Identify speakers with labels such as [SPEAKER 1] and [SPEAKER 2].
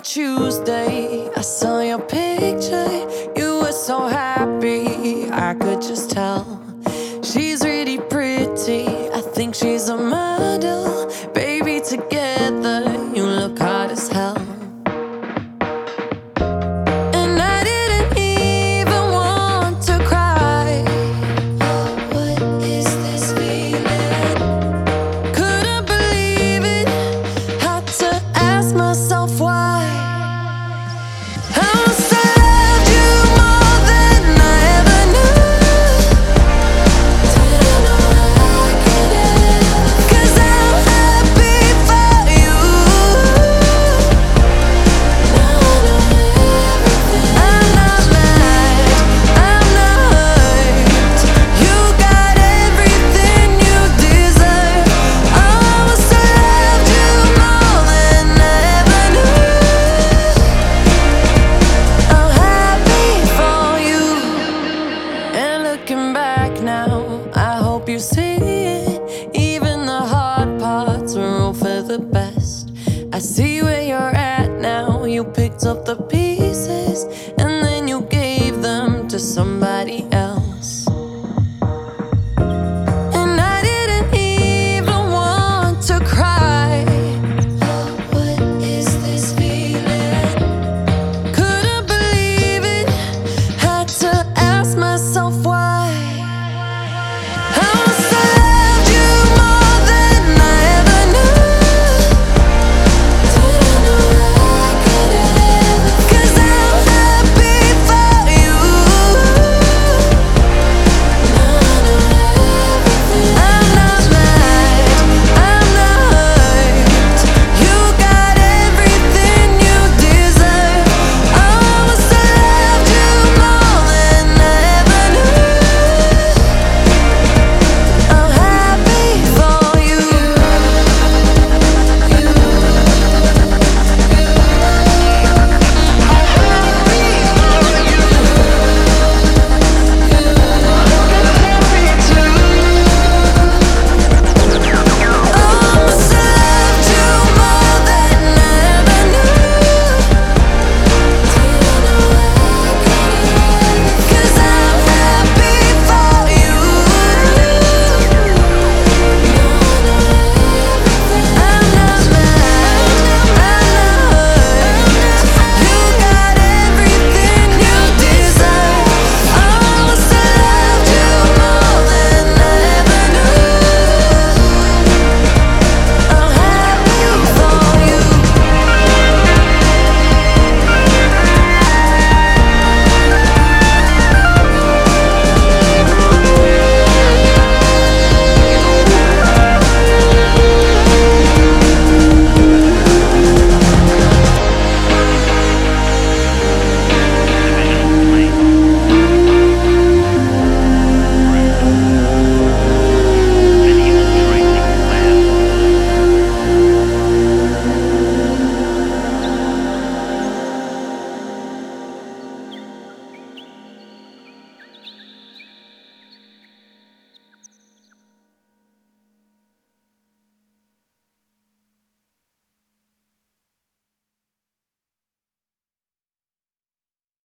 [SPEAKER 1] Tuesday, I saw your picture. You were so happy, I could just tell. She's really pretty, I think she's a model. Baby, together, you look hot as hell. And I didn't even want to cry. What is this feeling? Couldn't believe it, had to ask myself why. Looking back now, I hope you see it. Even the hard parts are all for the best. I see